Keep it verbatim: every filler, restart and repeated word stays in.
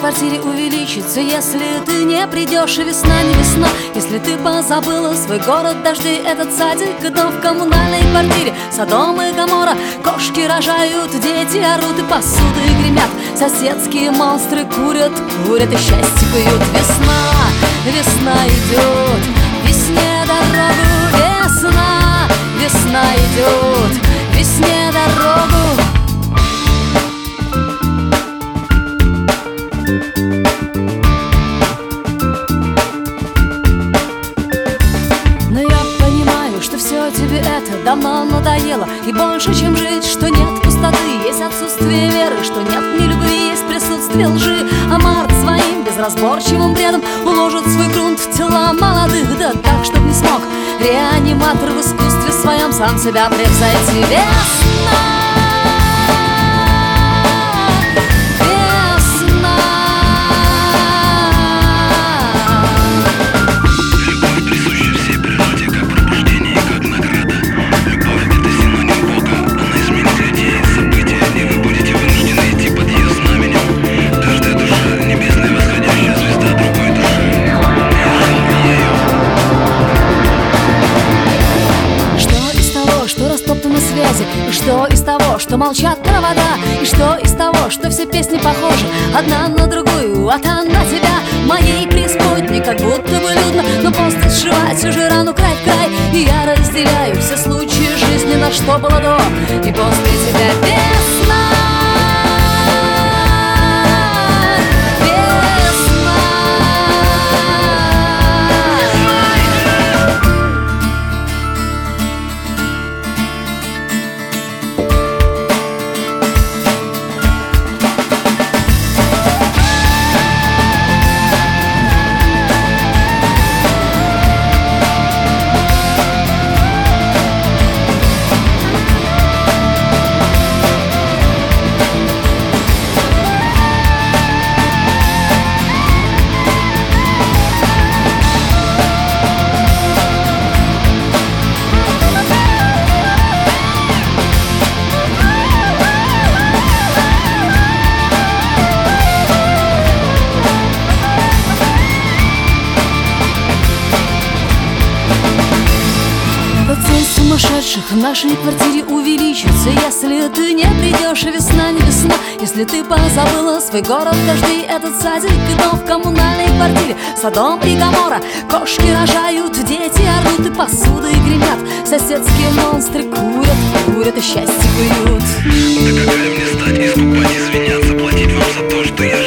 квартире увеличится, если ты не придешь, и весна не весна. Если ты позабыла свой город, дожди, этот садик, дом в коммунальной квартире, Содом и Гоморра. Кошки рожают, дети орут, и посуды гремят, соседские монстры курят, курят и счастье пьют. Весна, весна идет, весне дорогу, весна, весна идет, весне дорогу. Тебе это давно надоело, и больше, чем жить, что нет пустоты, есть отсутствие веры, что нет ни любви, есть присутствие лжи. А март своим безразборчивым бредом уложит свой грунт в тела молодых, да так, чтоб не смог реаниматор в искусстве своем сам себя превзойти. Весна, и что из того, что молчат провода, и что из того, что все песни похожи одна на другую, а та на тебя. Моей преисподней как будто бы людно, но просто сшивать уже рану край в край. И я разделяю все случаи жизни, на что было до и после тебя. Весна, сумасшедших в нашей квартире увеличится, если ты не придешь, и весна не весна. Если ты позабыла свой город, дожди, этот садик, и дом в коммунальной квартире, Содом и Гоморра. Кошки рожают, дети орут, и посуды гремят, соседские монстры курят, курят и счастье пьют. Да какая мне стать, искупать, извиняться, платить вам за то, что я